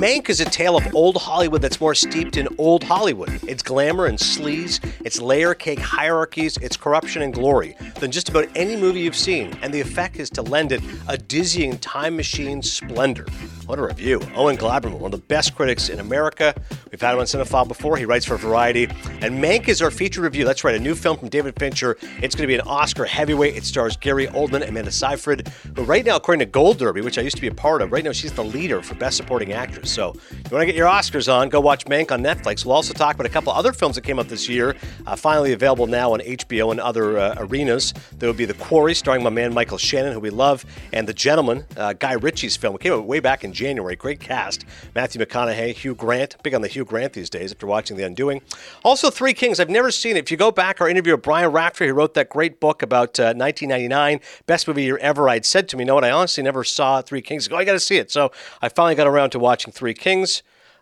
Mank is a tale of old Hollywood that's more steeped in old Hollywood. It's glamour and sleaze, it's layer cake hierarchies, it's corruption and glory than just about any movie you've seen, and the effect is to lend it a dizzying time machine splendor. What a review. Owen Gleiberman, one of the best critics in America. We've had him on Cinephile before. He writes for Variety. And Mank is our feature review. That's right, a new film from David Fincher. It's going to be an Oscar heavyweight. It stars Gary Oldman and Amanda Seyfried, who right now, according to Gold Derby, which I used to be a part of, right now she's the leader for Best Supporting Actress. So if you want to get your Oscars on, go watch Mank on Netflix. We'll also talk about a couple other films that came up this year, finally available now on HBO and other arenas. There will be The Quarry, starring my man Michael Shannon, who we love, and The Gentleman, Guy Ritchie's film. It came out way back in January. Great cast. Matthew McConaughey, Hugh Grant. Big on the Hugh Grant these days after watching The Undoing. Also, Three Kings. I've never seen it. If you go back, our interview with Brian Raftery, who wrote that great book about 1999, best movie year ever, I'd said to me, you know what, I honestly never saw Three Kings. I go, I got to see it. So I finally got around to watching Three Kings.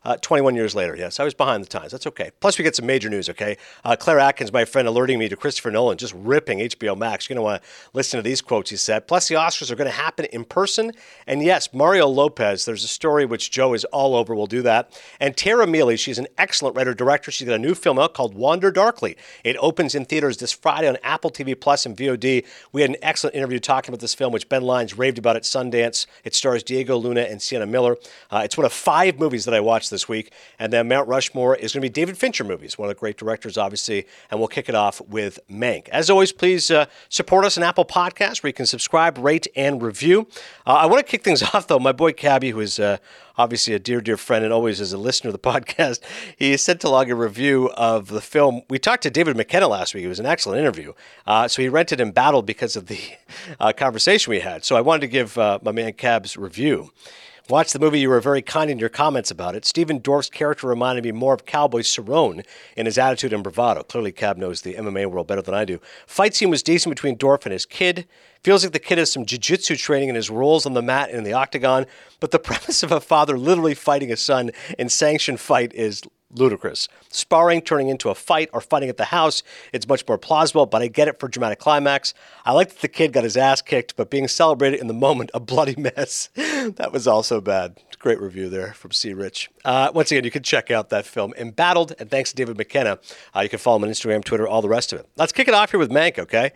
21 years later, yes. I was behind the times. That's okay. Plus, we get some major news, okay? Claire Atkins, my friend, alerting me to Christopher Nolan just ripping HBO Max. You're going to want to listen to these quotes he said. Plus, the Oscars are going to happen in person. And yes, Mario Lopez, there's a story which Joe is all over. We'll do that. And Tara Mealy, she's an excellent writer-director. She's got a new film out called Wander Darkly. It opens in theaters this Friday on Apple TV Plus and VOD. We had an excellent interview talking about this film, which Ben Lyons raved about at Sundance. It stars Diego Luna and Sienna Miller. It's one of 5 movies that I watched this week. And then Mount Rushmore is going to be David Fincher movies, one of the great directors, obviously. And we'll kick it off with Mank. As always, please support us on Apple Podcasts, where you can subscribe, rate, and review. I want to kick things off, though. My boy Cabby, who is obviously a dear, dear friend and always is a listener of the podcast, he sent to log a review of the film. We talked to David McKenna last week. It was an excellent interview. So he rented Embattled because of the conversation we had. So I wanted to give my man Cab's review. Watch the movie. You were very kind in your comments about it. Stephen Dorff's character reminded me more of Cowboy Cerrone in his attitude and bravado. Clearly, Cab knows the MMA world better than I do. Fight scene was decent between Dorff and his kid. Feels like the kid has some jiu-jitsu training in his rolls on the mat and in the octagon. But the premise of a father literally fighting his son in sanctioned fight is ludicrous. Sparring turning into a fight or fighting at the house, it's much more plausible, but I get it for dramatic climax. I like that the kid got his ass kicked, but being celebrated in the moment, a bloody mess. That was also bad. Great review there from C. Rich. Once again, you can check out that film, Embattled, and thanks to David McKenna. You can follow him on Instagram, Twitter, all the rest of it. Let's kick it off here with Mank, okay?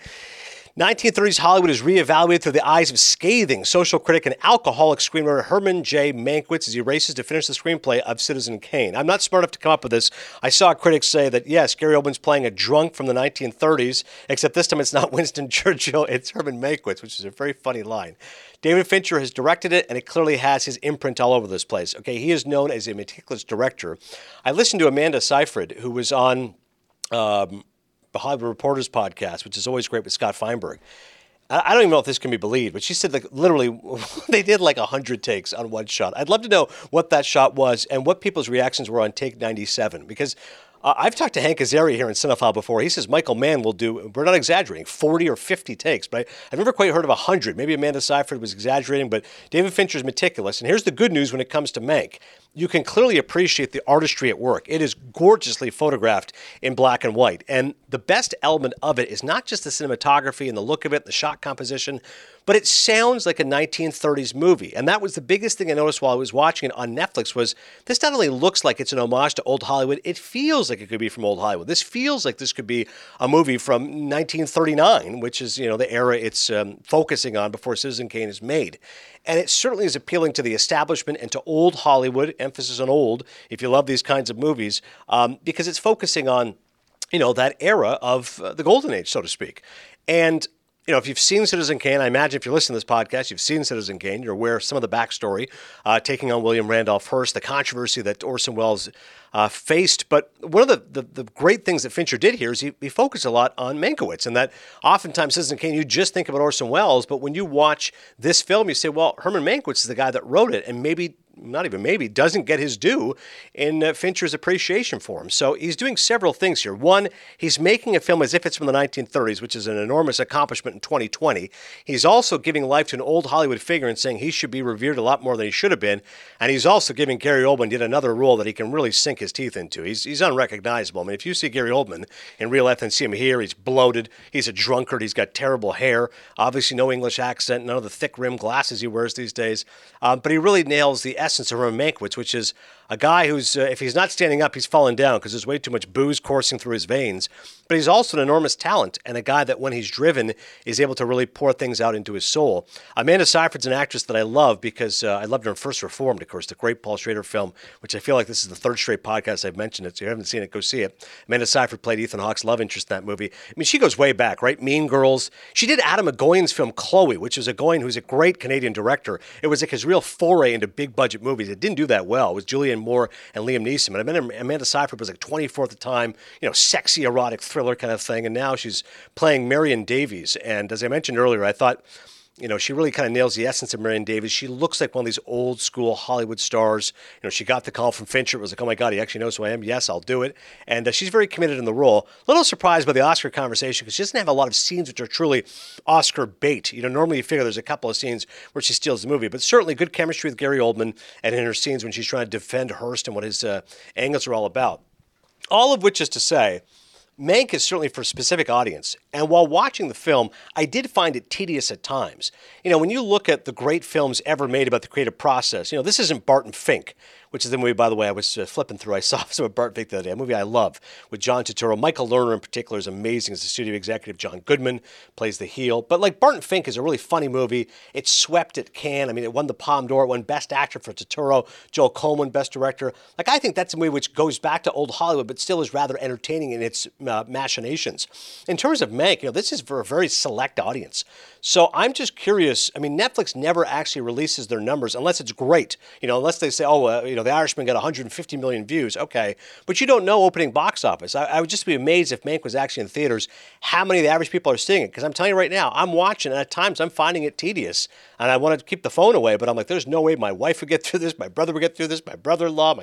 1930s Hollywood is reevaluated through the eyes of scathing social critic and alcoholic screenwriter Herman J. Mankiewicz as he races to finish the screenplay of Citizen Kane. I'm not smart enough to come up with this. I saw critics say that, yes, Gary Oldman's playing a drunk from the 1930s, except this time it's not Winston Churchill, it's Herman Mankiewicz, which is a very funny line. David Fincher has directed it, and it clearly has his imprint all over this place. Okay, he is known as a meticulous director. I listened to Amanda Seyfried, who was on the Hollywood Reporters podcast, which is always great with Scott Feinberg. I don't even know if this can be believed, but she said like literally they did like 100 takes on one shot. I'd love to know what that shot was and what people's reactions were on take 97, because I've talked to Hank Azaria here in Cinephile before. He says Michael Mann will do, we're not exaggerating, 40 or 50 takes, but I've never quite heard of 100. Maybe Amanda Seyfried was exaggerating, but David Fincher's meticulous. And here's the good news when it comes to Mank. You can clearly appreciate the artistry at work. It is gorgeously photographed in black and white. And the best element of it is not just the cinematography and the look of it, the shot composition, but it sounds like a 1930s movie. And that was the biggest thing I noticed while I was watching it on Netflix was this not only looks like it's an homage to old Hollywood, it feels like it could be from old Hollywood. This feels like this could be a movie from 1939, which is, you know, the era it's focusing on before Citizen Kane is made. And it certainly is appealing to the establishment and to old Hollywood, emphasis on old, if you love these kinds of movies, because it's focusing on, you know, that era of the golden age, so to speak. And you know, if you've seen Citizen Kane, I imagine if you're listening to this podcast, you've seen Citizen Kane. You're aware of some of the backstory, taking on William Randolph Hearst, the controversy that Orson Welles faced. But one of the great things that Fincher did here is he focused a lot on Mankiewicz, and that oftentimes Citizen Kane, you just think about Orson Welles, but when you watch this film, you say, well, Herman Mankiewicz is the guy that wrote it, and maybe not even maybe, doesn't get his due in Fincher's appreciation for him. So he's doing several things here. One, he's making a film as if it's from the 1930s, which is an enormous accomplishment in 2020. He's also giving life to an old Hollywood figure and saying he should be revered a lot more than he should have been. And he's also giving Gary Oldman yet another role that he can really sink his teeth into. He's unrecognizable. I mean, if you see Gary Oldman in real life and see him here, he's bloated, he's a drunkard, he's got terrible hair, obviously no English accent, none of the thick rimmed glasses he wears these days. But he really nails the essence of Herman Mankiewicz, which is a guy who's, if he's not standing up, he's falling down because there's way too much booze coursing through his veins. But he's also an enormous talent and a guy that when he's driven is able to really pour things out into his soul. Amanda Seyfried's an actress that I love because I loved her in First Reformed, of course, the great Paul Schrader film, which I feel like this is the third straight podcast I've mentioned it. So if you haven't seen it, go see it. Amanda Seyfried played Ethan Hawke's love interest in that movie. I mean, she goes way back, right? Mean Girls. She did Adam Egoyan's film Chloe, which is Egoyan, who's a great Canadian director. It was like his real foray into big budget movies. It didn't do that well. It was Julianne Moore and Liam Neeson. But I remember Amanda Seyfried was like 24 at the time, sexy erotic thriller kind of thing. And now she's playing Marion Davies. And as I mentioned earlier, I thought, she really kind of nails the essence of Marion Davies. She looks like one of these old school Hollywood stars. She got the call from Fincher. It was like, oh my God, he actually knows who I am. Yes, I'll do it. And she's very committed in the role. A little surprised by the Oscar conversation because she doesn't have a lot of scenes which are truly Oscar bait. Normally you figure there's a couple of scenes where she steals the movie, but certainly good chemistry with Gary Oldman and in her scenes when she's trying to defend Hearst and what his angles are all about. All of which is to say, Mank is certainly for a specific audience, and while watching the film, I did find it tedious at times. When you look at the great films ever made about the creative process, this isn't Barton Fink, which is the movie, by the way, I was flipping through. I saw some of Barton Fink the other day, a movie I love, with John Turturro. Michael Lerner in particular is amazing as the studio executive. John Goodman plays the heel. But like Barton Fink is a really funny movie. It swept at Cannes. I mean, it won the Palme d'Or. It won Best Actor for Turturro. Joel Coen, Best Director. I think that's a movie which goes back to old Hollywood, but still is rather entertaining in its machinations. In terms of Mank, this is for a very select audience. So I'm just curious. I mean, Netflix never actually releases their numbers unless it's great. Unless they say, The Irishman got 150 million views. Okay. But you don't know opening box office. I would just be amazed if Mank was actually in theaters, how many of the average people are seeing it. Because I'm telling you right now, I'm watching, and at times I'm finding it tedious. And I want to keep the phone away, but I'm like, there's no way my wife would get through this, my brother would get through this, my brother-in-law,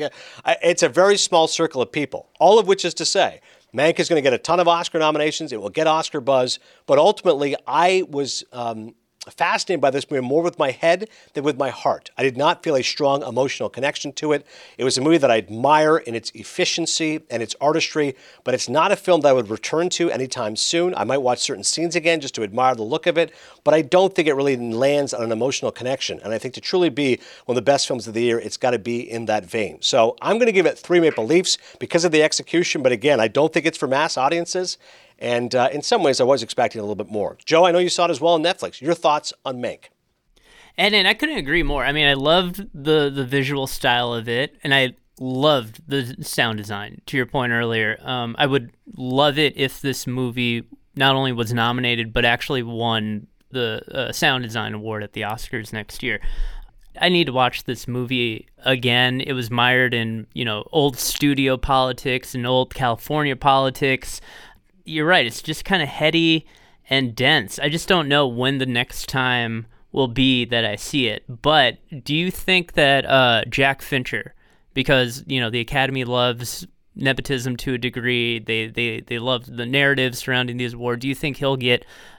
it's a very small circle of people. All of which is to say, Mank is going to get a ton of Oscar nominations. It will get Oscar buzz. But ultimately, I was fascinated by this movie more with my head than with my heart. I did not feel a strong emotional connection to it. It was a movie that I admire in its efficiency and its artistry, but it's not a film that I would return to anytime soon. I might watch certain scenes again just to admire the look of it, but I don't think it really lands on an emotional connection. And I think to truly be one of the best films of the year, it's got to be in that vein. So I'm going to give it 3 Maple Leafs because of the execution, but again, I don't think it's for mass audiences. And in some ways, I was expecting a little bit more. Joe, I know you saw it as well on Netflix. Your thoughts on Mank? And I couldn't agree more. I mean, I loved the visual style of it, and I loved the sound design, to your point earlier. I would love it if this movie not only was nominated, but actually won the Sound Design Award at the Oscars next year. I need to watch this movie again. It was mired in, old studio politics and old California politics. You're right. It's just kind of heady and dense. I just don't know when the next time will be that I see it. But do you think that Jack Fincher, because, the Academy loves nepotism to a degree, they love the narrative surrounding these awards, do you think he'll get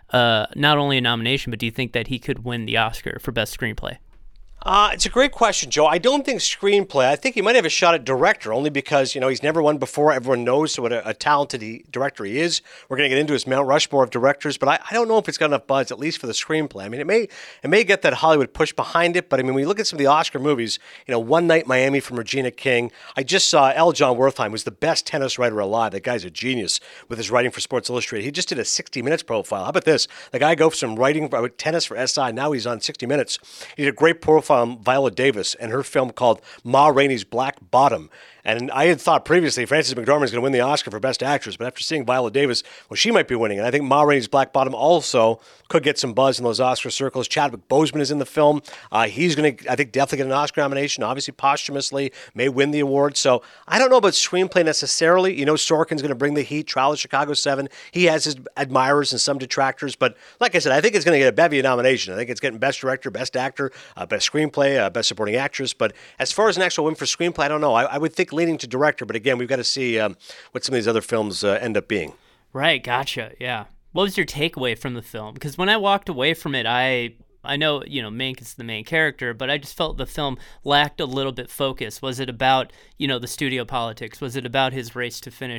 not only a nomination, but do you think that he could win the Oscar for Best Screenplay? It's a great question, Joe. I don't think screenplay. I think he might have a shot at director, only because, he's never won before. Everyone knows what a talented director he is. We're going to get into his Mount Rushmore of directors, but I don't know if it's got enough buzz, at least for the screenplay. I mean, it may get that Hollywood push behind it, but I mean, when you look at some of the Oscar movies, One Night Miami from Regina King. I just saw L. John Wertheim, who's the best tennis writer alive. That guy's a genius with his writing for Sports Illustrated. He just did a 60 Minutes profile. How about this? The guy goes from writing tennis for SI, now he's on 60 Minutes. He did a great profile on Viola Davis and her film called Ma Rainey's Black Bottom. And I had thought previously Frances McDormand is going to win the Oscar for Best Actress, but after seeing Viola Davis, well, she might be winning. And I think Ma Rainey's Black Bottom also could get some buzz in those Oscar circles. Chadwick Boseman is in the film. He's going to, I think, definitely get an Oscar nomination, obviously posthumously, may win the award. So I don't know about screenplay necessarily. Sorkin's going to bring the heat, Trial of Chicago 7. He has his admirers and some detractors. But like I said, I think it's going to get a bevy of nominations. I think it's getting Best Director, Best Actor, Best Screenplay, Best Supporting Actress. But as far as an actual win for screenplay, I don't know. I would think leaning to director, but again, we've got to see what some of these other films end up being. Right, gotcha, yeah. What was your takeaway from the film? Because when I walked away from it, I know, Mank is the main character, but I just felt the film lacked a little bit focus. Was it about, the studio politics? Was it about his race to finish?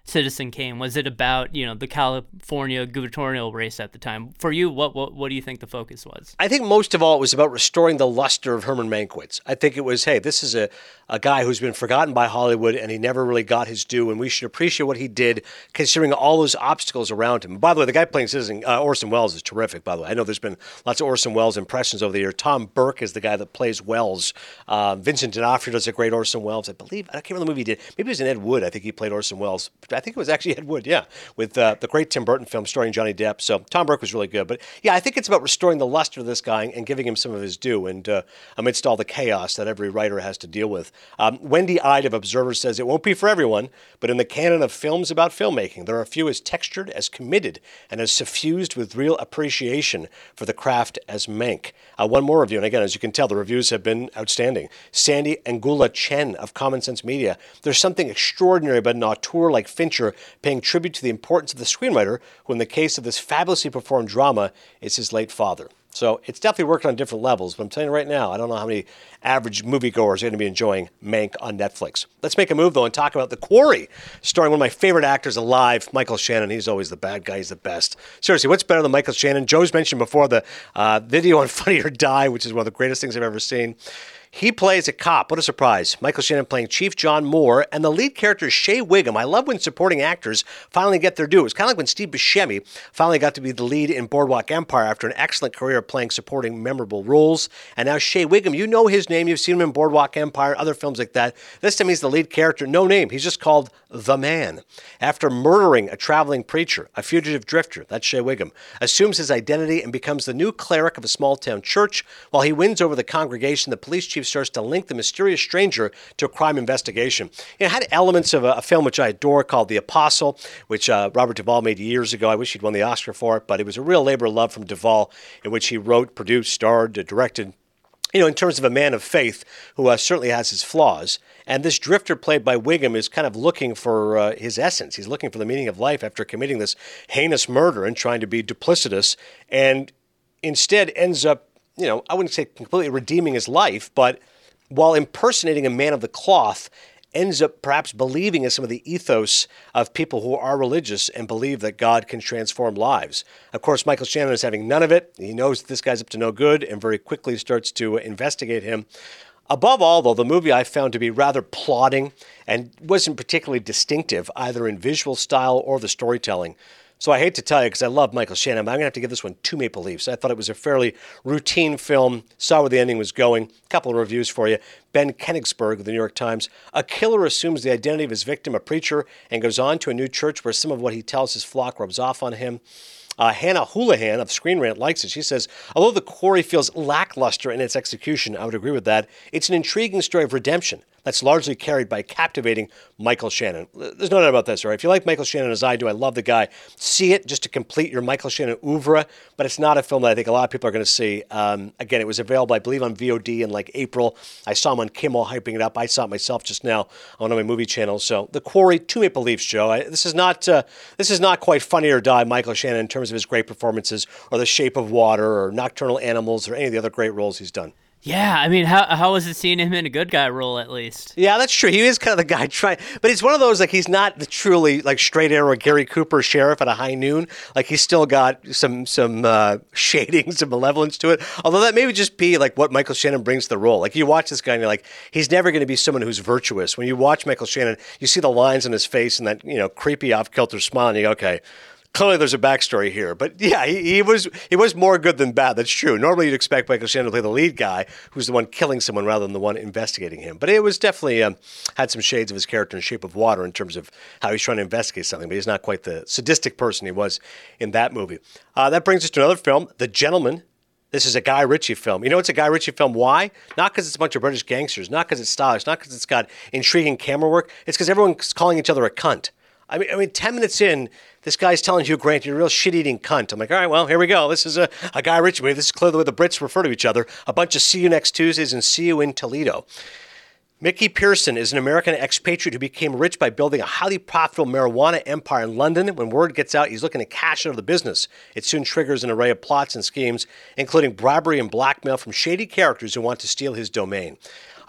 Citizen Kane? Was it about, the California gubernatorial race at the time? For you, what do you think the focus was? I think most of all, it was about restoring the luster of Herman Mankiewicz. I think it was, hey, this is a guy who's been forgotten by Hollywood, and he never really got his due, and we should appreciate what he did, considering all those obstacles around him. By the way, the guy playing Citizen, Orson Welles, is terrific, by the way. I know there's been lots of Orson Welles impressions over the year. Tom Burke is the guy that plays Welles. Vincent D'Onofrio does a great Orson Welles. I can't remember the movie he did. Maybe it was in Ed Wood. I think he played Orson Welles. I think it was actually Ed Wood, yeah, with the great Tim Burton film starring Johnny Depp. So Tom Burke was really good. But yeah, I think it's about restoring the luster of this guy and giving him some of his due, and amidst all the chaos that every writer has to deal with. Wendy Ide of Observer says, it won't be for everyone, but in the canon of films about filmmaking, there are a few as textured, as committed, and as suffused with real appreciation for the craft as Mank. One more review, and again, as you can tell, the reviews have been outstanding. Sandy Angula Chen of Common Sense Media. There's something extraordinary about an auteur like Fincher paying tribute to the importance of the screenwriter, who in the case of this fabulously performed drama is his late father. So it's definitely working on different levels, but I'm telling you right now, I don't know how many average moviegoers are going to be enjoying Mank on Netflix. Let's make a move, though, and talk about The Quarry, starring one of my favorite actors alive, Michael Shannon. He's always the bad guy. He's the best. Seriously, what's better than Michael Shannon? Joe's mentioned before the video on Funny or Die, which is one of the greatest things I've ever seen. He plays a cop. What a surprise. Michael Shannon playing Chief John Moore, and the lead character is Shea Whigham. I love when supporting actors finally get their due. It's kind of like when Steve Buscemi finally got to be the lead in Boardwalk Empire after an excellent career playing supporting memorable roles. And now Shea Whigham, you know his name. You've seen him in Boardwalk Empire, other films like that. This time he's the lead character. No name. He's just called The Man. After murdering a traveling preacher, a fugitive drifter, that's Shea Whigham, assumes his identity and becomes the new cleric of a small-town church. While he wins over the congregation, the police chief starts to link the mysterious stranger to a crime investigation. It had elements of a film which I adore called The Apostle, which Robert Duvall made years ago. I wish he'd won the Oscar for it, but it was a real labor of love from Duvall, in which he wrote, produced, starred, directed, in terms of a man of faith who certainly has his flaws. And this drifter played by Whigham is kind of looking for his essence. He's looking for the meaning of life after committing this heinous murder and trying to be duplicitous, and instead ends up, I wouldn't say completely redeeming his life, but while impersonating a man of the cloth, ends up perhaps believing in some of the ethos of people who are religious and believe that God can transform lives. Of course, Michael Shannon is having none of it. He knows that this guy's up to no good and very quickly starts to investigate him. Above all, though, the movie I found to be rather plodding and wasn't particularly distinctive either in visual style or the storytelling. So I hate to tell you, because I love Michael Shannon, but I'm going to have to give this one 2 Maple Leafs. I thought it was a fairly routine film, saw where the ending was going. A couple of reviews for you. Ben Kenigsberg of the New York Times. A killer assumes the identity of his victim, a preacher, and goes on to a new church where some of what he tells his flock rubs off on him. Hannah Houlihan of Screen Rant likes it. She says, although The Quarry feels lackluster in its execution, I would agree with that, it's an intriguing story of redemption that's largely carried by captivating Michael Shannon. There's no doubt about this, all right? If you like Michael Shannon as I do, I love the guy. See it just to complete your Michael Shannon oeuvre, but it's not a film that I think a lot of people are going to see. Again, it was available, I believe, on VOD in like April. I saw him on Kimmel hyping it up. I saw it myself just now on one of my movie channels. So The Quarry, 2 Maple Leafs, Joe. This is not quite Funny or Die Michael Shannon in terms of his great performances or The Shape of Water or Nocturnal Animals or any of the other great roles he's done. Yeah, I mean, how was it seeing him in a good guy role at least? Yeah, that's true. He is kind of the guy trying, but he's one of those, like, he's not the truly, like, straight arrow Gary Cooper sheriff at a high noon. Like, he's still got some shading, some malevolence to it. Although that maybe just be, like, what Michael Shannon brings to the role. Like, you watch this guy and you're like, he's never going to be someone who's virtuous. When you watch Michael Shannon, you see the lines on his face and that, creepy off-kilter smile, and you go, okay, clearly there's a backstory here. But yeah, he was more good than bad. That's true. Normally you'd expect Michael Shannon to play the lead guy who's the one killing someone rather than the one investigating him. But it was definitely had some shades of his character in Shape of Water in terms of how he's trying to investigate something. But he's not quite the sadistic person he was in that movie. That brings us to another film, The Gentleman. This is a Guy Ritchie film. You know it's a Guy Ritchie film? Why? Not because it's a bunch of British gangsters. Not because it's stylish. Not because it's got intriguing camera work. It's because everyone's calling each other a cunt. I mean, 10 minutes in, this guy's telling Hugh Grant, you're a real shit-eating cunt. I'm like, all right, well, here we go. This is a Guy Ritchie movie. This is clearly the way the Brits refer to each other. A bunch of see you next Tuesdays and see you in Toledo. Mickey Pearson is an American expatriate who became rich by building a highly profitable marijuana empire in London. When word gets out, he's looking to cash out of the business. It soon triggers an array of plots and schemes, including bribery and blackmail from shady characters who want to steal his domain.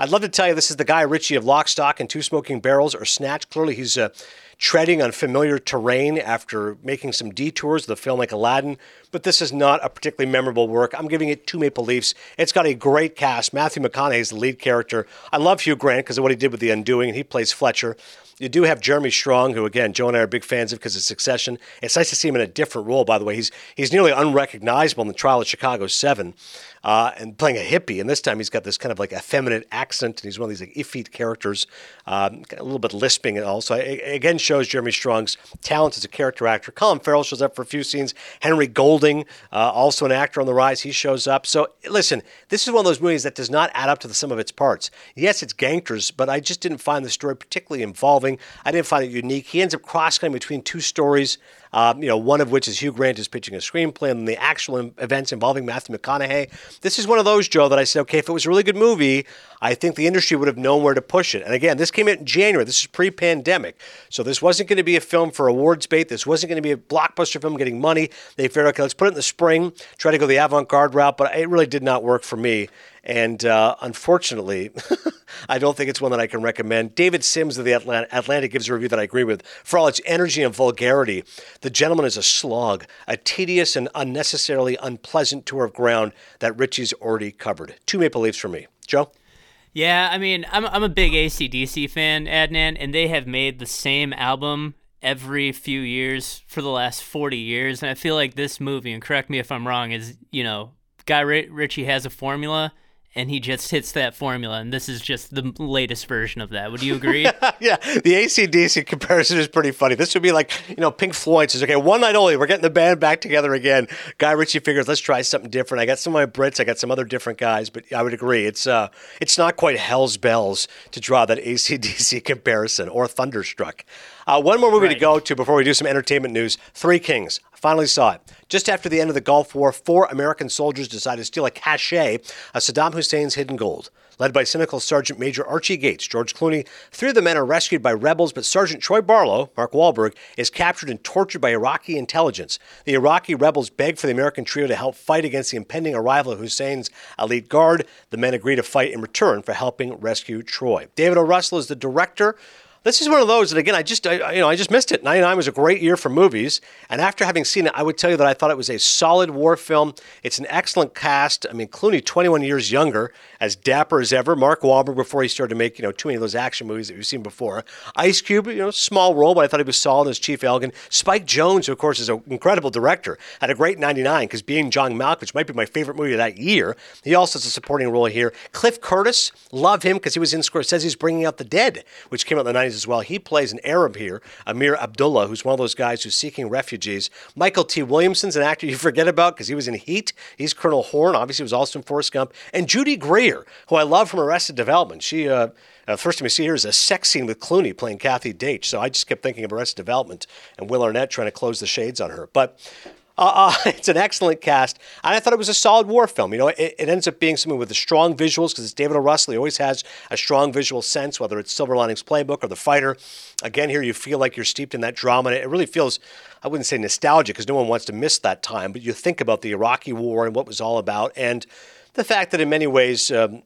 I'd love to tell you this is the Guy Ritchie of Lock, Stock, and Two Smoking Barrels or Snatch. Clearly, he's treading on familiar terrain after making some detours with a film like Aladdin, but this is not a particularly memorable work. I'm giving it 2 Maple Leafs. It's got a great cast. Matthew McConaughey is the lead character. I love Hugh Grant because of what he did with The Undoing, and he plays Fletcher. You do have Jeremy Strong, who, again, Joe and I are big fans of because of Succession. It's nice to see him in a different role, by the way. He's nearly unrecognizable in The Trial of Chicago 7 and playing a hippie. And this time he's got this kind of like effeminate accent, and he's one of these like effete characters, a little bit lisping and all. So it again shows Jeremy Strong's talent as a character actor. Colin Farrell shows up for a few scenes. Henry Golding, also an actor on the rise, he shows up. So listen, this is one of those movies that does not add up to the sum of its parts. Yes, it's gangsters, but I just didn't find the story particularly involving. I didn't find it unique. He ends up cross-cutting between 2 stories, one of which is Hugh Grant is pitching a screenplay, and the actual events involving Matthew McConaughey. This is one of those, Joe, that I said, okay, if it was a really good movie, I think the industry would have known where to push it. And again, this came out in January. This is pre-pandemic. So this wasn't going to be a film for awards bait. This wasn't going to be a blockbuster film getting money. They figured, okay, let's put it in the spring, try to go the avant-garde route, but it really did not work for me. And unfortunately, I don't think it's one that I can recommend. David Sims of the Atlantic gives a review that I agree with. For all its energy and vulgarity, The Gentleman is a slog, a tedious and unnecessarily unpleasant tour of ground that Ritchie's already covered. 2 Maple Leafs for me. Joe? Yeah, I mean, I'm a big AC/DC fan, Adnan, and they have made the same album every few years for the last 40 years. And I feel like this movie, and correct me if I'm wrong, is, Guy Ritchie has a formula, and he just hits that formula, and this is just the latest version of that. Would you agree? Yeah, the AC/DC comparison is pretty funny. This would be like, Pink Floyd says, okay, one night only, we're getting the band back together again. Guy Ritchie figures, let's try something different. I got some of my Brits, I got some other different guys, but I would agree. It's not quite Hell's Bells to draw that AC/DC comparison, or Thunderstruck. One more movie to go to before we do some entertainment news. Three Kings. I finally saw it. Just after the end of the Gulf War, 4 American soldiers decided to steal a cache of Saddam Hussein's hidden gold. Led by cynical Sergeant Major Archie Gates, George Clooney, 3 of the men are rescued by rebels, but Sergeant Troy Barlow, Mark Wahlberg, is captured and tortured by Iraqi intelligence. The Iraqi rebels beg for the American trio to help fight against the impending arrival of Hussein's elite guard. The men agree to fight in return for helping rescue Troy. David O. Russell is the director. This is one of those that, again, I just missed it. 99 was a great year for movies, and after having seen it, I would tell you that I thought it was a solid war film. It's an excellent cast. I mean, Clooney, 21 years younger, as dapper as ever. Mark Wahlberg, before he started to make, too many of those action movies that we've seen before. Ice Cube, small role, but I thought he was solid as Chief Elgin. Spike Jonze, who, of course, is an incredible director, had a great 99, because Being John Malkovich might be my favorite movie of that year. He also has a supporting role here. Cliff Curtis, love him, because he was in Scorsese's Bringing Out the Dead, which came out in the 90s as well. He plays an Arab here, Amir Abdullah, who's one of those guys who's seeking refugees. Michael T. Williamson's an actor you forget about because he was in Heat. He's Colonel Horn, obviously was also in Forrest Gump. And Judy Greer, who I love from Arrested Development. She, first time you see her is a sex scene with Clooney playing Kathy Deitch. So I just kept thinking of Arrested Development and Will Arnett trying to close the shades on her. But it's an excellent cast, and I thought it was a solid war film. It ends up being something with the strong visuals because it's David O. Russell. He always has a strong visual sense, whether it's Silver Linings Playbook or The Fighter. Again, here you feel like you're steeped in that drama, and it really feels, I wouldn't say nostalgic because no one wants to miss that time, but you think about the Iraqi war and what it was all about, and the fact that in many ways,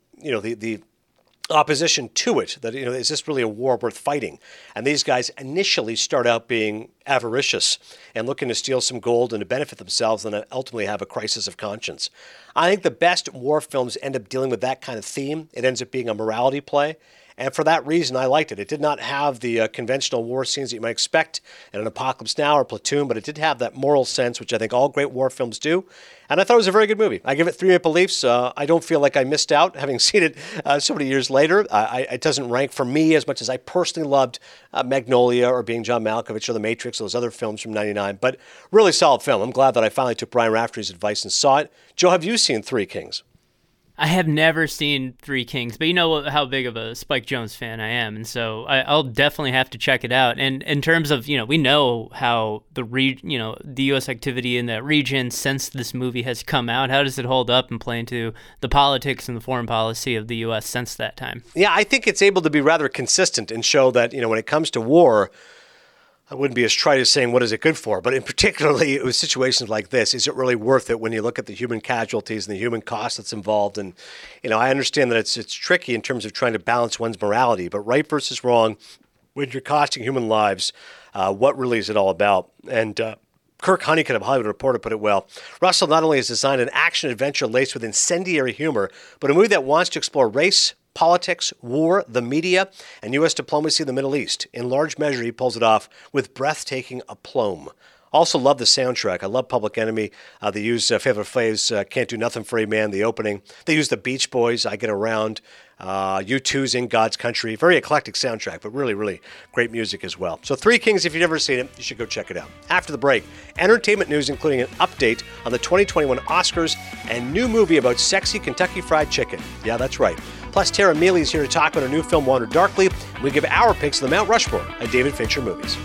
the opposition to it, that, is this really a war worth fighting? And these guys initially start out being avaricious and looking to steal some gold and to benefit themselves and then ultimately have a crisis of conscience. I think the best war films end up dealing with that kind of theme. It ends up being a morality play. And for that reason, I liked it. It did not have the conventional war scenes that you might expect in an Apocalypse Now or Platoon, but it did have that moral sense, which I think all great war films do. And I thought it was a very good movie. I give it 3 Maple Leafs. I don't feel like I missed out having seen it so many years later. It doesn't rank for me as much as I personally loved Magnolia or Being John Malkovich or The Matrix, those other films from 99. But really solid film. I'm glad that I finally took Brian Raftery's advice and saw it. Joe, have you seen Three Kings? I have never seen Three Kings, but you know how big of a Spike Jonze fan I am, and so I'll definitely have to check it out. And in terms of, we know how the U.S. activity in that region since this movie has come out. How does it hold up and play into the politics and the foreign policy of the U.S. since that time? Yeah, I think it's able to be rather consistent and show that, when it comes to war, I wouldn't be as trite as saying, what is it good for? But in particularly, it was situations like this. Is it really worth it when you look at the human casualties and the human cost that's involved? And, I understand that it's tricky in terms of trying to balance one's morality, but right versus wrong, when you're costing human lives, what really is it all about? And Kirk Honeycutt of Hollywood Reporter put it well. Russell not only has designed an action-adventure laced with incendiary humor, but a movie that wants to explore race, politics, war, the media, and U.S. diplomacy in the Middle East. In large measure, he pulls it off with breathtaking aplomb. Also love the soundtrack. I love Public Enemy. They use Favorite Flav's Can't Do Nothing for a Man, the opening. They use the Beach Boys, I Get Around. U2's In God's Country. Very eclectic soundtrack, but really, really great music as well. So Three Kings, if you've never seen it, you should go check it out. After the break, entertainment news, including an update on the 2021 Oscars and new movie about sexy Kentucky Fried Chicken. Yeah, that's right. Plus, Tara Mealy is here to talk about her new film, Wander Darkly. We give our picks of the Mount Rushmore of David Fincher movies.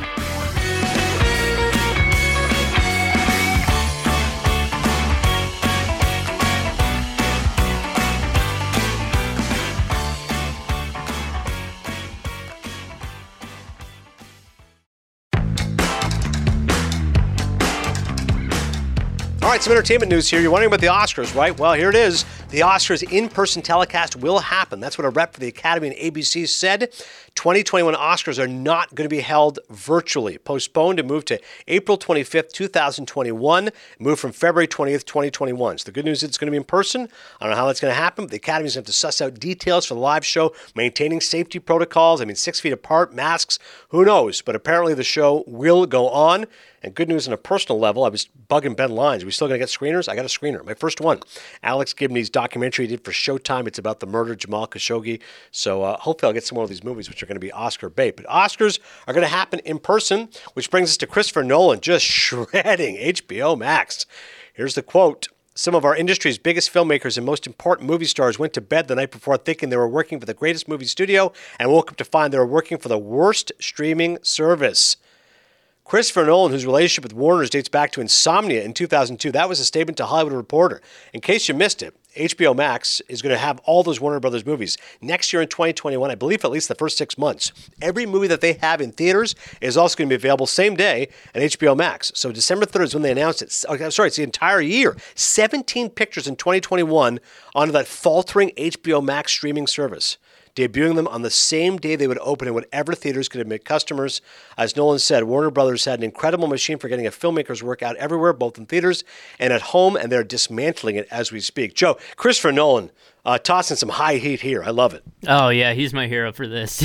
All right, some entertainment news here. You're wondering about the Oscars, right? Well, here it is. The Oscars in-person telecast will happen. That's what a rep for the Academy and ABC said. 2021 Oscars are not going to be held virtually. Postponed and moved to April 25th, 2021. Moved from February 20th, 2021. So the good news is it's going to be in person. I don't know how that's going to happen. The Academy's going to have to suss out details for the live show, maintaining safety protocols. 6 feet apart, masks, who knows? But apparently the show will go on. And good news on a personal level, I was bugging Ben Lyons. Are we still going to get screeners? I got a screener. My first one. Alex Gibney's documentary he did for Showtime. It's about the murder of Jamal Khashoggi. So hopefully I'll get some more of these movies, which are going to be Oscar bait. But Oscars are going to happen in person, which brings us to Christopher Nolan just shredding HBO Max. Here's the quote. Some of our industry's biggest filmmakers and most important movie stars went to bed the night before thinking they were working for the greatest movie studio and woke up to find they were working for the worst streaming service. Christopher Nolan, whose relationship with Warner dates back to Insomnia in 2002, that was a statement to Hollywood Reporter. In case you missed it, HBO Max is going to have all those Warner Brothers movies next year in 2021, I believe at least the first 6 months. Every movie that they have in theaters is also going to be available same day on HBO Max. So December 3rd is when they announced it. It's the entire year. 17 pictures in 2021 onto that faltering HBO Max streaming service, debuting them on the same day they would open in whatever theaters could admit customers. As Nolan said, Warner Brothers had an incredible machine for getting a filmmaker's work out everywhere, both in theaters and at home, and they're dismantling it as we speak. Joe, Christopher Nolan, tossing some high heat here. I love it. Oh yeah, he's my hero for this.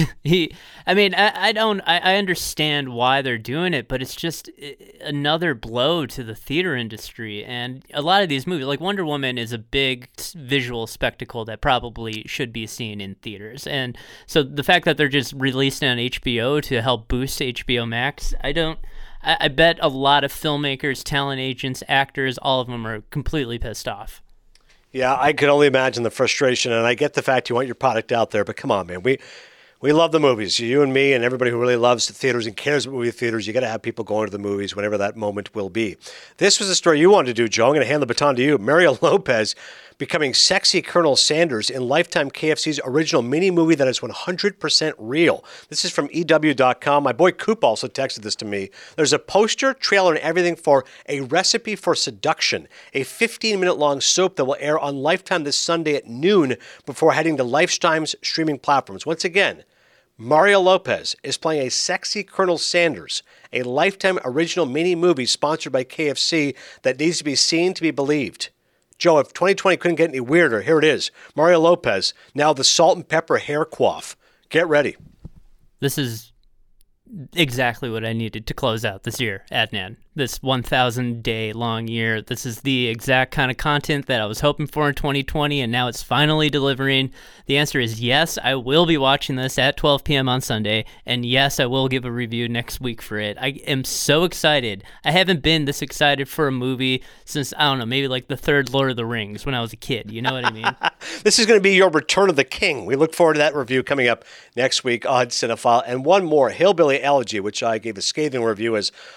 I understand why they're doing it, but it's just another blow to the theater industry. And a lot of these movies, like Wonder Woman, is a big visual spectacle that probably should be seen in theaters. And so the fact that they're just releasing on HBO to help boost HBO Max, I bet a lot of filmmakers, talent agents, actors, all of them are completely pissed off. Yeah, I could only imagine the frustration, and I get the fact you want your product out there, but come on, man. We love the movies. You and me and everybody who really loves the theaters and cares about movie theaters, you got to have people going to the movies whenever that moment will be. This was a story you wanted to do, Joe. I'm going to hand the baton to you. Mario Lopez becoming sexy Colonel Sanders in Lifetime KFC's original mini-movie that is 100% real. This is from EW.com. My boy Coop also texted this to me. There's a poster, trailer, and everything for A Recipe for Seduction, a 15-minute-long soap that will air on Lifetime this Sunday at noon before heading to Lifetime's streaming platforms. Once again, Mario Lopez is playing a sexy Colonel Sanders, a Lifetime original mini-movie sponsored by KFC that needs to be seen to be believed. Joe, if 2020 couldn't get any weirder, here it is. Mario Lopez, now the salt and pepper hair coif. Get ready. This is exactly what I needed to close out this year, Adnan. This 1,000-day long year. This is the exact kind of content that I was hoping for in 2020, and now it's finally delivering. The answer is yes, I will be watching this at 12 p.m. on Sunday, and yes, I will give a review next week for it. I am so excited. I haven't been this excited for a movie since, I don't know, maybe like the third Lord of the Rings when I was a kid. You know what I mean? This is going to be your Return of the King. We look forward to that review coming up next week on Cinephile. And one more, Hillbilly Elegy, which I gave a scathing review as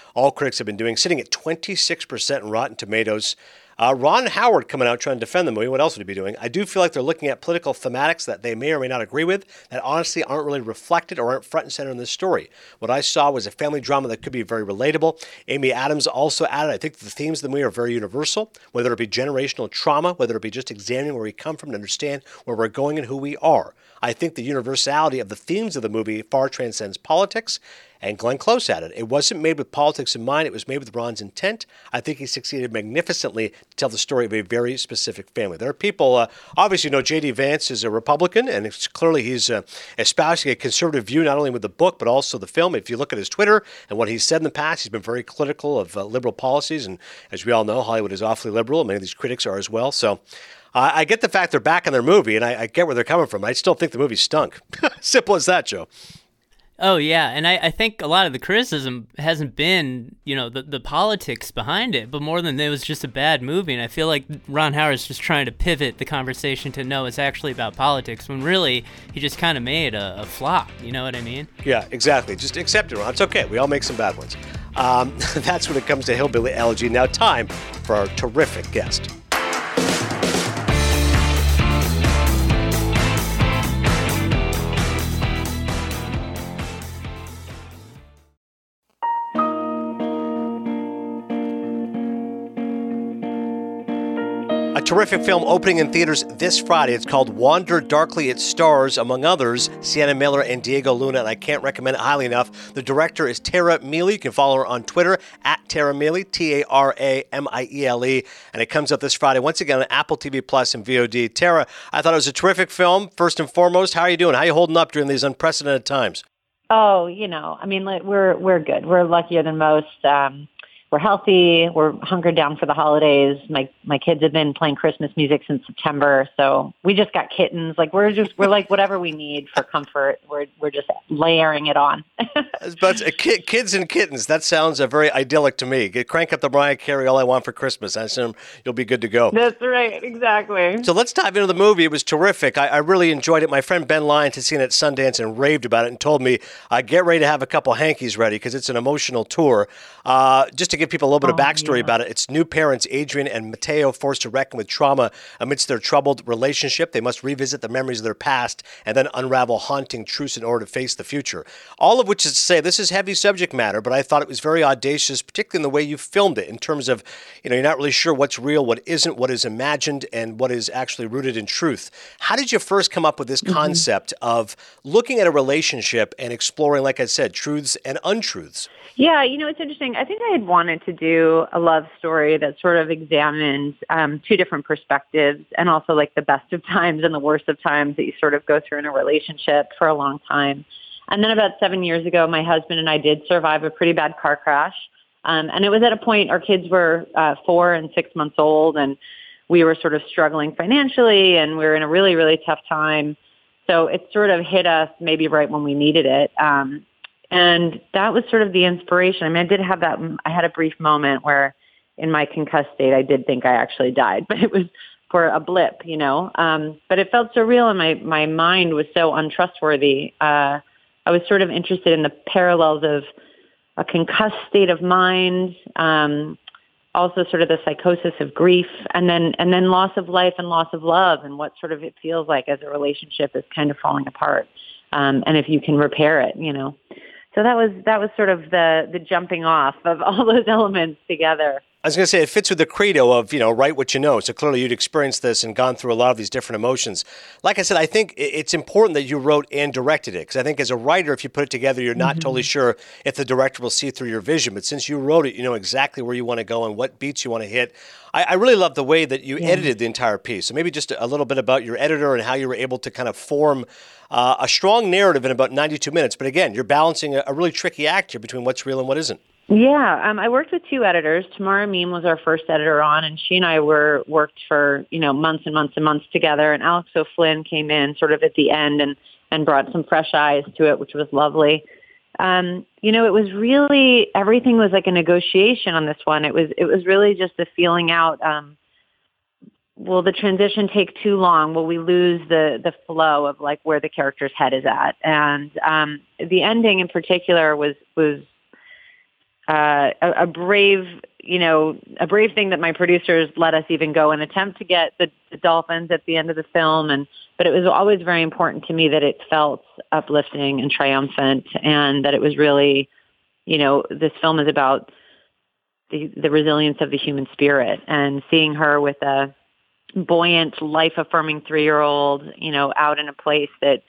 all critics have been doing, sitting at 26% in Rotten Tomatoes. Ron Howard coming out trying to defend the movie. What else would he be doing? I do feel like they're looking at political thematics that they may or may not agree with that honestly aren't really reflected or aren't front and center in this story. What I saw was a family drama that could be very relatable. Amy Adams also added, I think the themes of the movie are very universal, whether it be generational trauma, whether it be just examining where we come from to understand where we're going and who we are. I think the universality of the themes of the movie far transcends politics, and Glenn Close at it. It wasn't made with politics in mind. It was made with Ron's intent. I think he succeeded magnificently to tell the story of a very specific family. There are people, obviously, you know, J.D. Vance is a Republican, and it's clearly he's espousing a conservative view, not only with the book, but also the film. If you look at his Twitter and what he's said in the past, he's been very critical of liberal policies. And as we all know, Hollywood is awfully liberal, and many of these critics are as well. So I get the fact they're back in their movie, and I get where they're coming from. I still think the movie stunk. Simple as that, Joe. Oh, yeah, and I think a lot of the criticism hasn't been, you know, the politics behind it, but more than it was just a bad movie, and I feel like Ron Howard's just trying to pivot the conversation to, no, it's actually about politics, when really he just kind of made a flop, you know what I mean? Yeah, exactly. Just accept it, Ron. It's okay. We all make some bad ones. That's when it comes to Hillbilly Elegy. Now time for our terrific guest. A terrific film opening in theaters this Friday. It's called Wander Darkly. It stars, among others, Sienna Miller and Diego Luna, and I can't recommend it highly enough. The director is Tara Miele. You can follow her on Twitter, at Tara Miele, Taramiele, and it comes out this Friday, once again, on Apple TV Plus and VOD. Tara, I thought it was a terrific film. First and foremost, how are you doing? How are you holding up during these unprecedented times? Oh, you know, I mean, we're good. We're luckier than most. We're healthy. We're hunkered down for the holidays. My kids have been playing Christmas music since September, so we just got kittens. Like we're like whatever we need for comfort. We're just layering it on. But kids and kittens, that sounds very idyllic to me. Crank up the Mariah Carey "All I Want for Christmas." I assume you'll be good to go. That's right, exactly. So let's dive into the movie. It was terrific. I really enjoyed it. My friend Ben Lyons had seen it at Sundance and raved about it and told me, get ready to have a couple hankies ready because it's an emotional tour. Just to give people a little bit of backstory about it, it's new parents Adrian and Mateo forced to reckon with trauma amidst their troubled relationship. They must revisit the memories of their past and then unravel haunting truths in order to face the future. All of which is to say, this is heavy subject matter, but I thought it was very audacious, particularly in the way you filmed it, in terms of, you know, you're not really sure what's real, what isn't, what is imagined, and what is actually rooted in truth. How did you first come up with this concept of looking at a relationship and exploring, like I said, truths and untruths? Yeah, you know, it's interesting. I think I had wanted to do a love story that sort of examines two different perspectives and also like the best of times and the worst of times that you sort of go through in a relationship for a long time. And then about 7 years ago, my husband and I did survive a pretty bad car crash. And it was at a point our kids were 4 and 6 months old, and we were sort of struggling financially, and we were in a really, really tough time. So it sort of hit us maybe right when we needed it. And that was sort of the inspiration. I mean, I did have that. I had a brief moment where in my concussed state, I did think I actually died, but it was for a blip, you know. But it felt so real, and my mind was so untrustworthy. I was sort of interested in the parallels of a concussed state of mind, also sort of the psychosis of grief, and then loss of life and loss of love, and what sort of it feels like as a relationship is kind of falling apart, and if you can repair it, you know. So that was sort of the jumping off of all those elements together. I was going to say, it fits with the credo of, you know, write what you know. So clearly you'd experienced this and gone through a lot of these different emotions. Like I said, I think it's important that you wrote and directed it, because I think as a writer, if you put it together, you're not totally sure if the director will see through your vision. But since you wrote it, you know exactly where you want to go and what beats you want to hit. I really love the way that you edited the entire piece. So maybe just a little bit about your editor and how you were able to kind of form a strong narrative in about 92 minutes. But again, you're balancing a really tricky act here between what's real and what isn't. Yeah, I worked with 2 editors. Tamara Meem was our first editor on, and she and I worked for, you know, months and months and months together. And Alex O'Flynn came in sort of at the end and brought some fresh eyes to it, which was lovely. You know, it was really, everything was like a negotiation on this one. It was really just a feeling out, will the transition take too long? Will we lose the flow of like where the character's head is at? And the ending in particular was a brave, a brave thing that my producers let us even go and attempt to get the dolphins at the end of the film. But it was always very important to me that it felt uplifting and triumphant, and that it was really, this film is about the resilience of the human spirit, and seeing her with a buoyant, life-affirming 3-year-old, out in a place that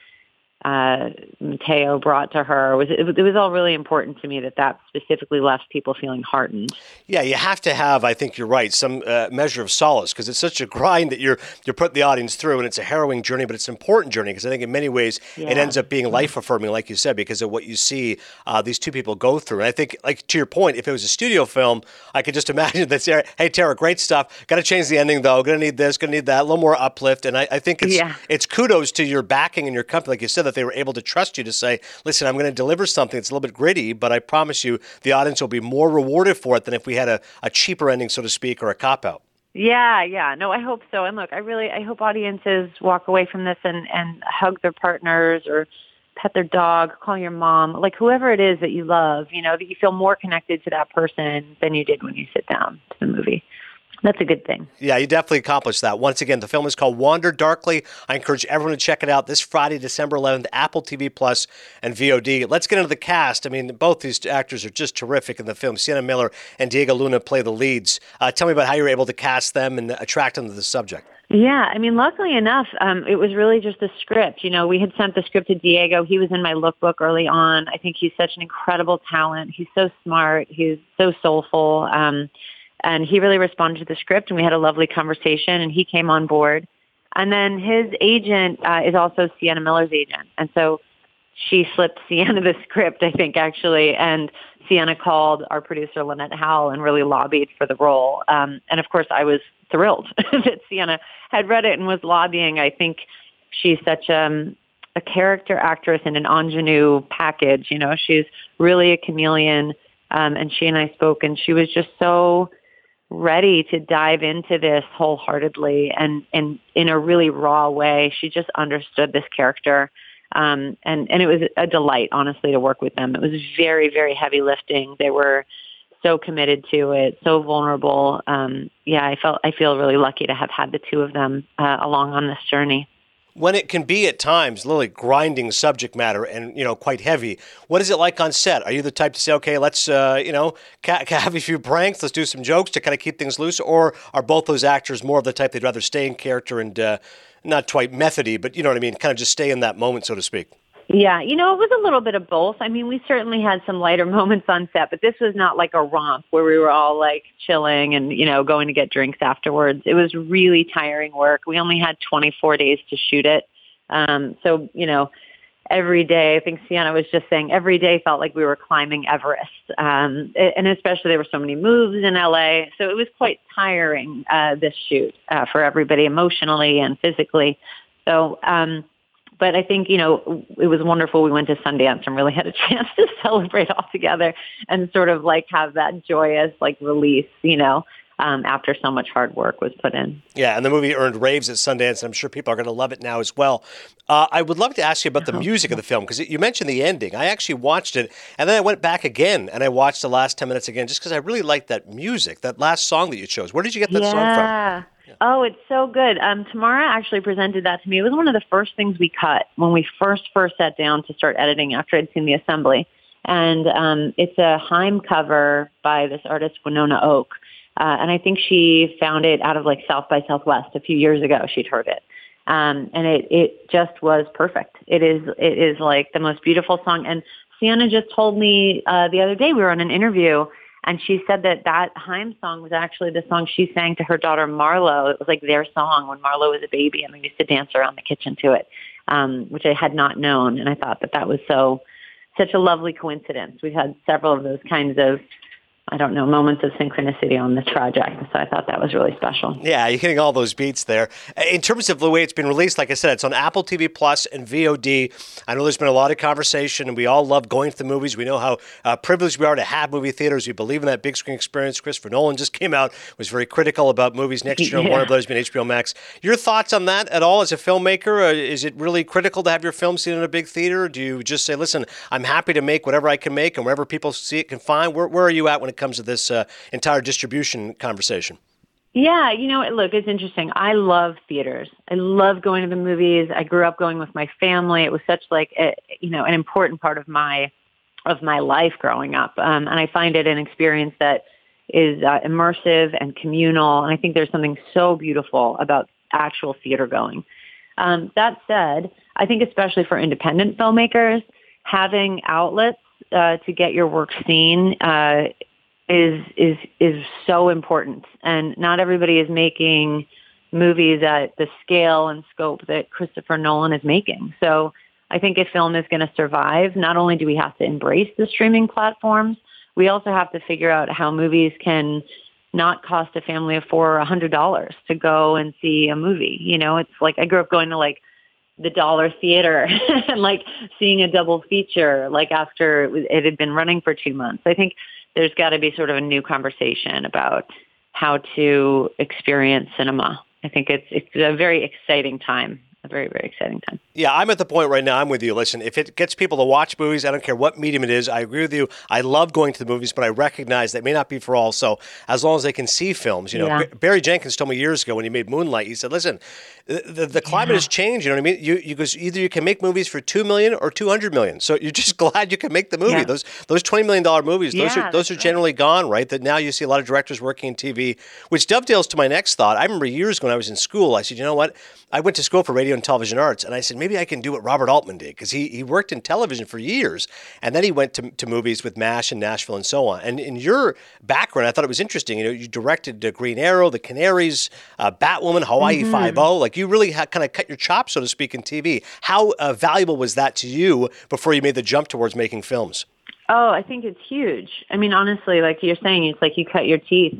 Mateo brought to her. It was all really important to me that specifically left people feeling heartened. Yeah, you have to have, I think you're right, some measure of solace, because it's such a grind that you're putting the audience through, and it's a harrowing journey, but it's an important journey, because I think in many ways it ends up being life-affirming, like you said, because of what you see these two people go through. And I think, like to your point, if it was a studio film, I could just imagine that, hey, Tara, great stuff. Got to change the ending, though. Going to need this, going to need that, a little more uplift. And I think it's kudos to your backing and your company, like you said, that they were able to trust you to say, listen, I'm going to deliver something that's a little bit gritty, but I promise you the audience will be more rewarded for it than if we had a cheaper ending, so to speak, or a cop-out. Yeah. No, I hope so. And look, I hope audiences walk away from this and hug their partners or pet their dog, call your mom, like whoever it is that you love, that you feel more connected to that person than you did when you sit down to the movie. That's a good thing. Yeah, you definitely accomplished that. Once again, the film is called Wander Darkly. I encourage everyone to check it out this Friday, December 11th, Apple TV Plus and VOD. Let's get into the cast. I mean, both these actors are just terrific in the film. Sienna Miller and Diego Luna play the leads. Tell me about how you were able to cast them and attract them to the subject. Yeah, I mean, luckily enough, it was really just a script. We had sent the script to Diego. He was in my lookbook early on. I think he's such an incredible talent. He's so smart. He's so soulful. And he really responded to the script, and we had a lovely conversation, and he came on board. And then his agent is also Sienna Miller's agent. And so she slipped Sienna the script, I think, actually, and Sienna called our producer, Lynette Howell, and really lobbied for the role. And, of course, I was thrilled that Sienna had read it and was lobbying. I think she's such a character actress in an ingenue package. She's really a chameleon, and she and I spoke, and she was just so ready to dive into this wholeheartedly and in a really raw way. She just understood this character. And it was a delight, honestly, to work with them. It was very, very heavy lifting. They were so committed to it, so vulnerable. I feel really lucky to have had the two of them along on this journey. When it can be at times literally grinding subject matter and, quite heavy, what is it like on set? Are you the type to say, okay, let's, have a few pranks, let's do some jokes to kind of keep things loose? Or are both those actors more of the type they'd rather stay in character and not quite methody, but you know what I mean, kind of just stay in that moment, so to speak? Yeah, it was a little bit of both. I mean, we certainly had some lighter moments on set, but this was not like a romp where we were all like chilling and, going to get drinks afterwards. It was really tiring work. We only had 24 days to shoot it. So, every day, I think Sienna was just saying, every day felt like we were climbing Everest. And especially there were so many moves in LA. So it was quite tiring, this shoot, for everybody emotionally and physically. So, but I think, it was wonderful. We went to Sundance and really had a chance to celebrate all together and sort of like have that joyous like release, after so much hard work was put in. Yeah, and the movie earned raves at Sundance, and I'm sure people are going to love it now as well. I would love to ask you about the music of the film, because you mentioned the ending. I actually watched it, and then I went back again, and I watched the last 10 minutes again, just because I really liked that music, that last song that you chose. Where did you get that song from? Yeah. Oh, it's so good. Tamara actually presented that to me. It was one of the first things we cut when we first sat down to start editing after I'd seen the assembly. And it's a Haim cover by this artist, Winona Oak. And I think she found it out of like South by Southwest a few years ago. She'd heard it. And it just was perfect. It is like the most beautiful song. And Sienna just told me the other day, we were on an interview, and she said that Haim song was actually the song she sang to her daughter Marlo. It was like their song when Marlo was a baby, and we used to dance around the kitchen to it, which I had not known. And I thought that was such a lovely coincidence. We've had several of those kinds of I don't know, moments of synchronicity on this project. So I thought that was really special. Yeah, you're hitting all those beats there. In terms of the way it's been released, like I said, it's on Apple TV Plus and VOD. I know there's been a lot of conversation, and we all love going to the movies. We know how privileged we are to have movie theaters. We believe in that big screen experience. Christopher Nolan just came out, was very critical about movies next year on Warner Brothers being HBO Max. Your thoughts on that at all as a filmmaker? Is it really critical to have your film seen in a big theater? Do you just say, listen, I'm happy to make whatever I can make, and wherever people see it can find? Where are you at when it comes to this entire distribution conversation? Yeah, look, it's interesting. I love theaters. I love going to the movies. I grew up going with my family. It was such an important part of my life growing up. And I find it an experience that is immersive and communal. And I think there's something so beautiful about actual theater going. That said, I think especially for independent filmmakers, having outlets to get your work seen is so important. And not everybody is making movies at the scale and scope that Christopher Nolan is making. So I think if film is going to survive, not only do we have to embrace the streaming platforms, we also have to figure out how movies can not cost a family of $400 or $100 to go and see a movie. It's like I grew up going to the Dollar Theater and seeing a double feature after it had been running for 2 months. I think there's got to be sort of a new conversation about how to experience cinema. I think it's a very exciting time. A very, very exciting time. Yeah, I'm at the point right now, I'm with you. Listen, if it gets people to watch movies, I don't care what medium it is. I agree with you. I love going to the movies, but I recognize that may not be for all. So as long as they can see films, Barry Jenkins told me years ago when he made Moonlight, he said, listen, the climate has changed. You know what I mean? You goes, either you can make movies for $2 million or $200 million. So you're just glad you can make the movie. Yeah. Those $20 million movies, those are generally gone, right? That now you see a lot of directors working in TV, which dovetails to my next thought. I remember years ago when I was in school, I said, you know what? I went to school for radio and television arts, and I said, maybe I can do what Robert Altman did, because he worked in television for years, and then he went to movies with MASH and Nashville and so on. And in your background, I thought it was interesting. You directed Green Arrow, The Canaries, Batwoman, Hawaii Five-0. Like, you really kind of cut your chops, so to speak, in TV. How valuable was that to you before you made the jump towards making films? Oh, I think it's huge. I mean, honestly, like you're saying, it's like you cut your teeth.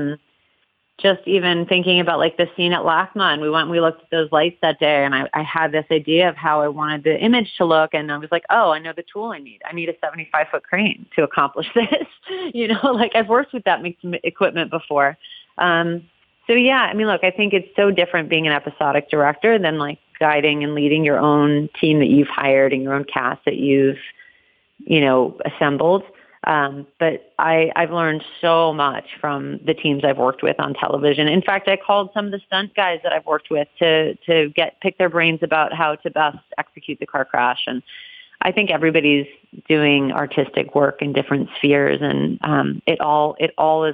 Just even thinking about the scene at LACMA, and we looked at those lights that day, and I had this idea of how I wanted the image to look, and I was like, oh, I know the tool I need. I need a 75-foot crane to accomplish this. I've worked with that equipment before. So yeah, I mean, look, I think it's so different being an episodic director than guiding and leading your own team that you've hired and your own cast that you've, assembled. But I've learned so much from the teams I've worked with on television. In fact, I called some of the stunt guys that I've worked with to pick their brains about how to best execute the car crash. And I think everybody's doing artistic work in different spheres, and it all is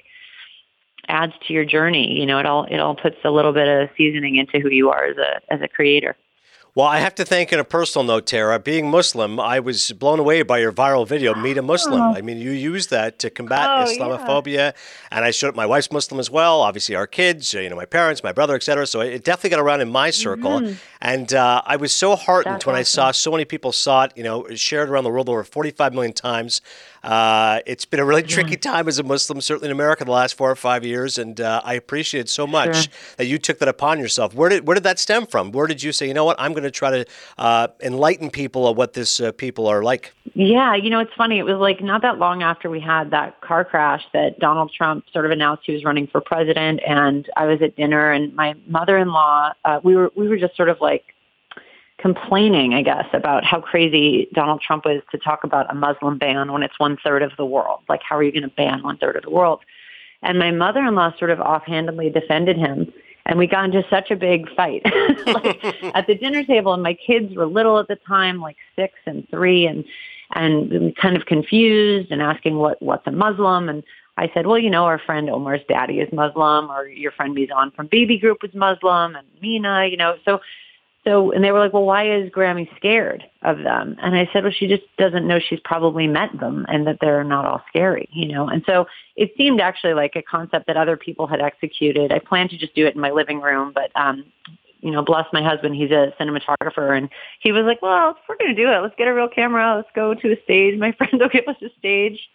adds to your journey. It all puts a little bit of seasoning into who you are as a creator. Well, I have to thank, in a personal note, Tara, being Muslim, I was blown away by your viral video, Meet a Muslim. I mean, you used that to combat Islamophobia, and I showed it. My wife's Muslim as well, obviously our kids, my parents, my brother, et cetera. So it definitely got around in my circle. And I was so heartened when I saw so many people saw it, shared around the world over 45 million times. It's been a really tricky time as a Muslim, certainly in America, the last 4 or 5 years, and I appreciate so much that you took that upon yourself. Where did that stem from? Where did you say, you know what, I'm going to try to enlighten people of what this people are like? Yeah, it's funny. It was not that long after we had that car crash that Donald Trump sort of announced he was running for president, and I was at dinner, and my mother-in-law, we were just sort of complaining, I guess, about how crazy Donald Trump was to talk about a Muslim ban when it's 1/3 of the world. How are you going to ban 1/3 of the world? And my mother-in-law sort of offhandedly defended him, and we got into such a big fight at the dinner table. And my kids were little at the time, 6 and 3, and kind of confused and asking what's a Muslim. And I said, well, our friend Omar's daddy is Muslim, or your friend Mizan from Baby Group was Muslim, and Mina, So, and they were like, well, why is Grammy scared of them? And I said, well, she just doesn't know she's probably met them and that they're not all scary, And so it seemed actually like a concept that other people had executed. I planned to just do it in my living room, but, bless my husband, he's a cinematographer, and he was like, well, if we're going to do it, let's get a real camera. Let's go to a stage. My friend will give us a stage.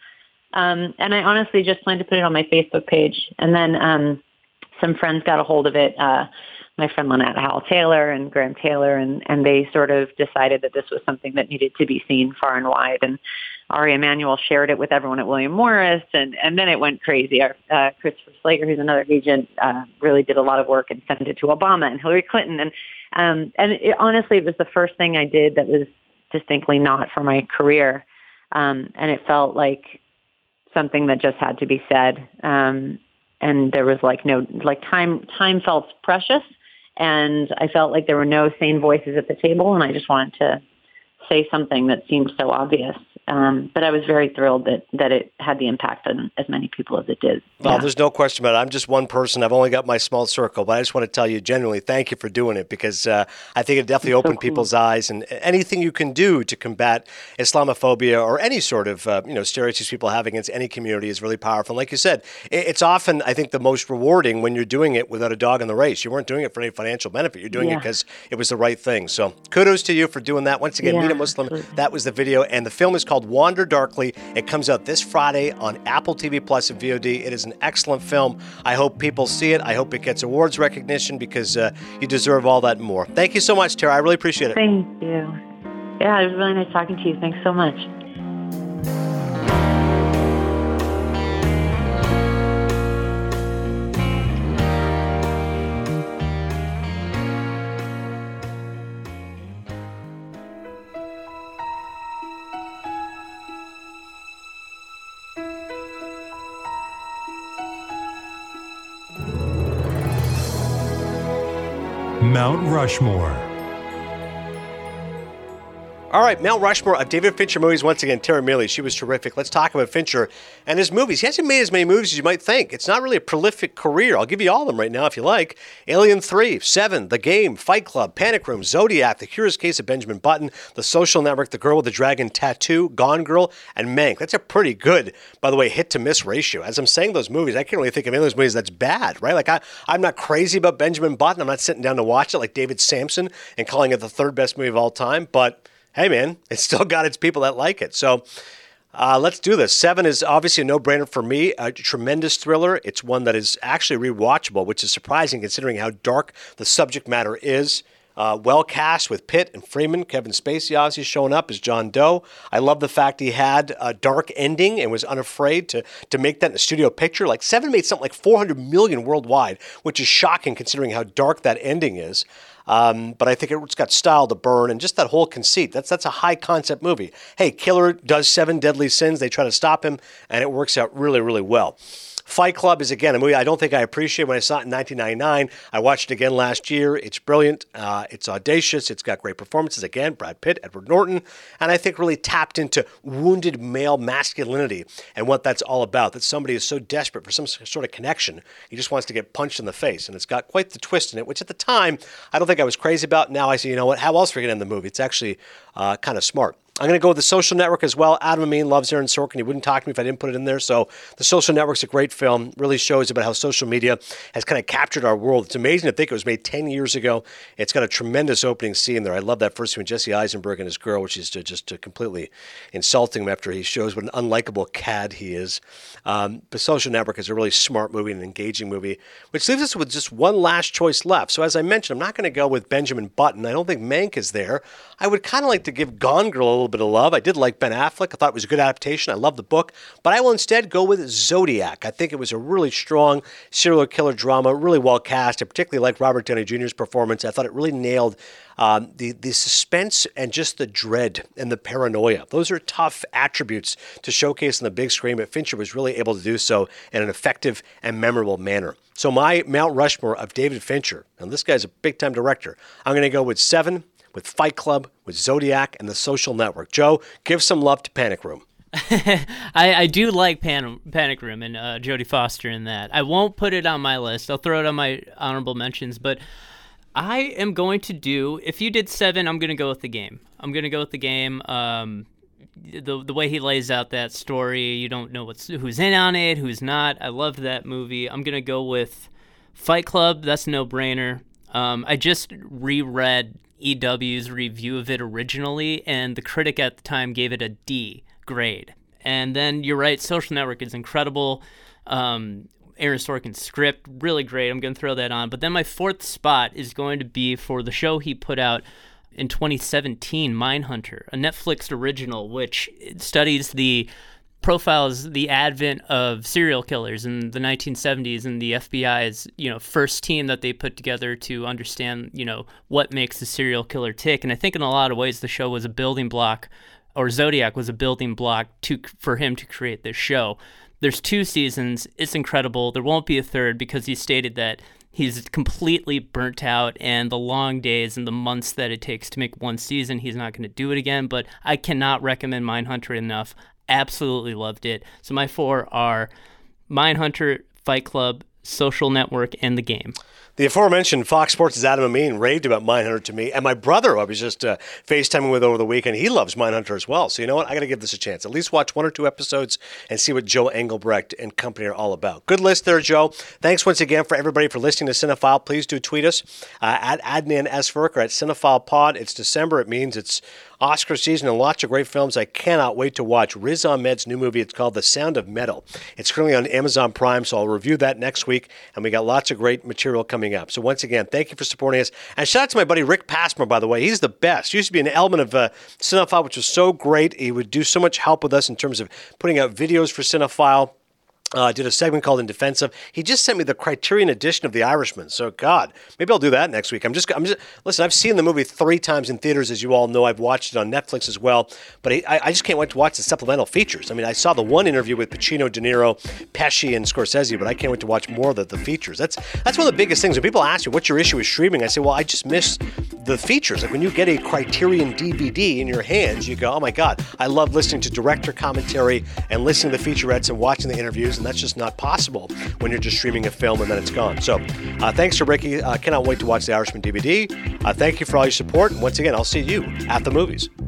And I honestly just planned to put it on my Facebook page. And then some friends got a hold of it, my friend Lynette Howell Taylor and Graham Taylor, and they sort of decided that this was something that needed to be seen far and wide. And Ari Emanuel shared it with everyone at William Morris, and then it went crazy. Christopher Slater, who's another agent, really did a lot of work and sent it to Obama and Hillary Clinton. And honestly, it was the first thing I did that was distinctly not for my career. And it felt like something that just had to be said. And there was time felt precious, and I felt like there were no sane voices at the table, and I just wanted to say something that seemed so obvious. But I was very thrilled that it had the impact on as many people as it did. Well, there's no question about it. I'm just one person. I've only got my small circle, but I just want to tell you genuinely thank you for doing it, because I think it definitely opened people's eyes, and anything you can do to combat Islamophobia or any sort of stereotypes people have against any community is really powerful. And like you said, it's often, I think, the most rewarding when you're doing it without a dog in the race. You weren't doing it for any financial benefit. You're doing it because it was the right thing. So kudos to you for doing that. Once again, Meet a Muslim, that was the video, and the film is called Wander Darkly. It comes out this Friday on Apple TV Plus and VOD. It is an excellent film. I hope people see it. I hope it gets awards recognition, because you deserve all that and more. Thank you so much, Tara. I really appreciate it. Thank you. Yeah, it was really nice talking to you. Thanks so much. Mount Rushmore. All right, Mount Rushmore of David Fincher movies. Once again, Tara Mealy, she was terrific. Let's talk about Fincher and his movies. He hasn't made as many movies as you might think. It's not really a prolific career. I'll give you all of them right now if you like. Alien 3, Seven, The Game, Fight Club, Panic Room, Zodiac, The Curious Case of Benjamin Button, The Social Network, The Girl with the Dragon Tattoo, Gone Girl, and Mank. That's a pretty good, by the way, hit-to-miss ratio. As I'm saying those movies, I can't really think of any of those movies that's bad, right? Like, I'm not crazy about Benjamin Button. I'm not sitting down to watch it like David Sampson and calling it the third best movie of all time, but hey, man, it's still got its people that like it. So let's do this. Seven is obviously a no-brainer for me. A tremendous thriller. It's one that is actually rewatchable, which is surprising considering how dark the subject matter is. Well cast with Pitt and Freeman. Kevin Spacey obviously showing up as John Doe. I love the fact he had a dark ending and was unafraid to make that in a studio picture. Like Seven made something like $400 million worldwide, which is shocking considering how dark that ending is. But I think it's got style to burn, and just that whole conceit. That's a high concept movie. Hey, killer does 7 deadly sins. They try to stop him, and it works out really, really well. Fight Club is, again, a movie I don't think I appreciated when I saw it in 1999. I watched it again last year. It's brilliant. It's audacious. It's got great performances. Again, Brad Pitt, Edward Norton, and I think really tapped into wounded male masculinity and what that's all about, that somebody is so desperate for some sort of connection, he just wants to get punched in the face. And it's got quite the twist in it, which at the time, I don't think I was crazy about. Now I say, you know what, how else are we going to end the movie? It's actually kind of smart. I'm going to go with The Social Network as well. Adam Amin loves Aaron Sorkin. He wouldn't talk to me if I didn't put it in there. So The Social Network's a great film. Really shows about how social media has kind of captured our world. It's amazing to think it was made 10 years ago. It's got a tremendous opening scene there. I love that first scene, Jesse Eisenberg and his girl, which is just completely insulting him after he shows what an unlikable cad he is. The Social Network is a really smart movie and an engaging movie, which leaves us with just one last choice left. So as I mentioned, I'm not going to go with Benjamin Button. I don't think Mank is there. I would kind of like to give Gone Girl a little bit of love. I did like Ben Affleck. I thought it was a good adaptation. I love the book. But I will instead go with Zodiac. I think it was a really strong serial killer drama, really well cast. I particularly like Robert Downey Jr.'s performance. I thought it really nailed the suspense and just the dread and the paranoia. Those are tough attributes to showcase on the big screen, but Fincher was really able to do so in an effective and memorable manner. So my Mount Rushmore of David Fincher, and this guy's a big-time director, I'm going to go with Seven, with Fight Club, with Zodiac, and The Social Network. Joe, give some love to Panic Room. I do like Panic Room and Jodie Foster in that. I won't put it on my list. I'll throw it on my honorable mentions, but I am going to do, if you did Seven, I'm going to go with The Game. I'm going to go with The Game. The way he lays out that story, you don't know who's in on it, who's not. I loved that movie. I'm going to go with Fight Club. That's a no-brainer. I just reread EW's review of it originally, and the critic at the time gave it a D grade. And then you're right, Social Network is incredible. Aaron Sorkin's script, really great. I'm going to throw that on. But then my fourth spot is going to be for the show he put out in 2017, Mindhunter, a Netflix original, which profiles the advent of serial killers in the 1970s and the FBI's, first team that they put together to understand, what makes a serial killer tick. And I think in a lot of ways the show was a building block, or Zodiac was a building block for him to create this show. There's 2 seasons. It's incredible. There won't be a third because he stated that he's completely burnt out, and the long days and the months that it takes to make one season, he's not going to do it again. But I cannot recommend Mindhunter enough. Absolutely loved it. So my 4 are Mindhunter, Fight Club, Social Network, and The Game. The aforementioned Fox Sports' Adam Amin raved about Mindhunter to me, and my brother, who I was just FaceTiming with over the weekend, he loves Mindhunter as well. So you know what? I got to give this a chance. At least watch 1 or 2 episodes and see what Joe Engelbrecht and company are all about. Good list there, Joe. Thanks once again for everybody for listening to Cinephile. Please do tweet us at Adnan Esferk or at CinephilePod. It's December. It means it's Oscar season and lots of great films. I cannot wait to watch Riz Ahmed's new movie. It's called The Sound of Metal. It's currently on Amazon Prime, so I'll review that next week, and we got lots of great material coming up. So once again, thank you for supporting us. And shout out to my buddy Rick Passmore, by the way. He's the best. He used to be an element of Cinephile, which was so great. He would do so much help with us in terms of putting out videos for Cinephile. Did a segment called In Defensive. He just sent me the Criterion edition of The Irishman. So, God, maybe I'll do that next week. Listen, I've seen the movie 3 times in theaters, as you all know. I've watched it on Netflix as well. But I just can't wait to watch the supplemental features. I mean, I saw the one interview with Pacino, De Niro, Pesci, and Scorsese, but I can't wait to watch more of the features. That's one of the biggest things. When people ask you, what's your issue with streaming? I say, well, I just miss the features. Like when you get a Criterion DVD in your hands, you go, oh my God, I love listening to director commentary and listening to the featurettes and watching the interviews. And that's just not possible when you're just streaming a film and then it's gone. So thanks to Ricky. Cannot wait to watch The Irishman DVD. Thank you for all your support. And once again, I'll see you at the movies.